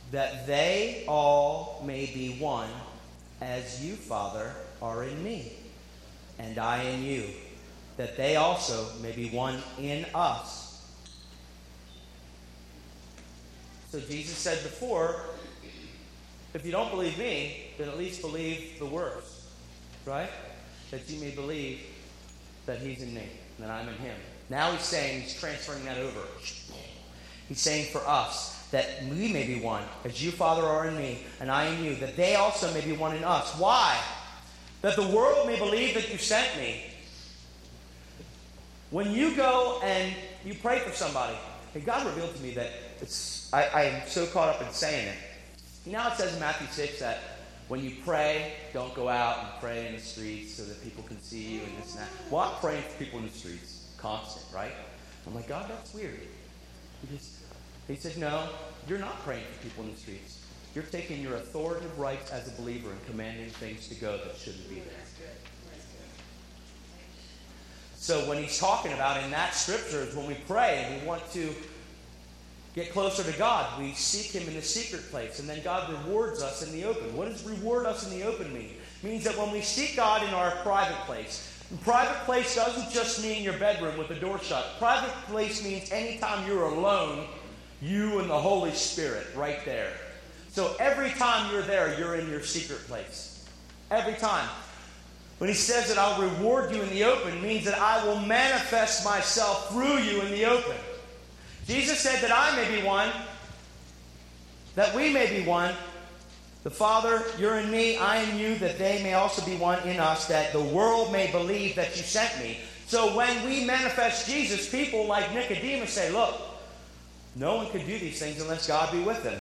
that they all may be one, as you, Father, are in me, and I in you, that they also may be one in us. So Jesus said before, if you don't believe me, then at least believe the words, right? That you may believe that he's in me, that I'm in him. Now he's saying, he's transferring that over. He's saying for us, that we may be one, as you, Father, are in me, and I in you, that they also may be one in us. Why? That the world may believe that you sent me. When you go and you pray for somebody, and God revealed to me that I am so caught up in saying it. Now it says in Matthew 6 that when you pray, don't go out and pray in the streets so that people can see you and this and that. Well, I'm praying for people in the streets, constant, right? I'm like, God, that's weird. He said, no, you're not praying for people in the streets. You're taking your authoritative rights as a believer and commanding things to go that shouldn't be there. So when he's talking about in that scripture is when we pray and we want to get closer to God, we seek him in the secret place, and then God rewards us in the open. What does reward us in the open mean? It means that when we seek God in our private place, and private place doesn't just mean your bedroom with the door shut. Private place means anytime you're alone, you and the Holy Spirit right there. So every time you're there, you're in your secret place. Every time. When he says that I'll reward you in the open, means that I will manifest myself through you in the open. Jesus said that I may be one, that we may be one. The Father, you're in me, I in you, that they may also be one in us, that the world may believe that you sent me. So when we manifest Jesus, people like Nicodemus say, look, no one could do these things unless God be with them.